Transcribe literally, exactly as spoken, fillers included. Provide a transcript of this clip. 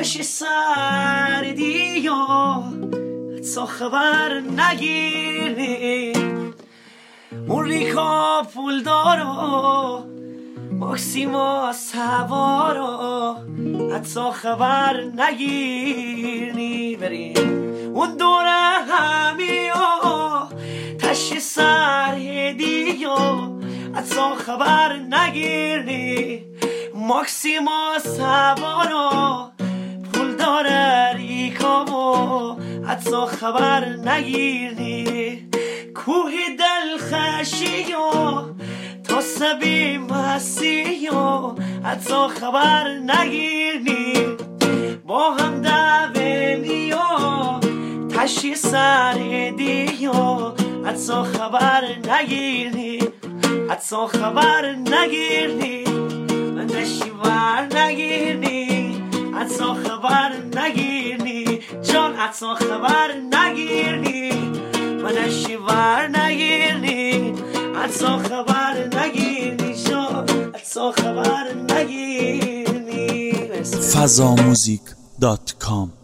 تشی سردی یا تو خبر نگیری موریکا پول دارو ماکسیما سوارو حتی خبر نگیری بریم اون دور همی و تشی سردی یا حتی خبر نگیری ماکسیما سوارو پول داره ریکامو حتی خبر نگیری کوهی دل خشیو تا سبی مسیو حتی خبر نگیری با هم دوه میو تشی سردیو حتی خبر نگیری حتی خبر نگیری من نشیور نگیری حتی خبر نگیری جان حتی خبر نگیری من نشیور نگیری حتی خبر نگیری جان حتی خبر نگیری فضا موزیک دات کام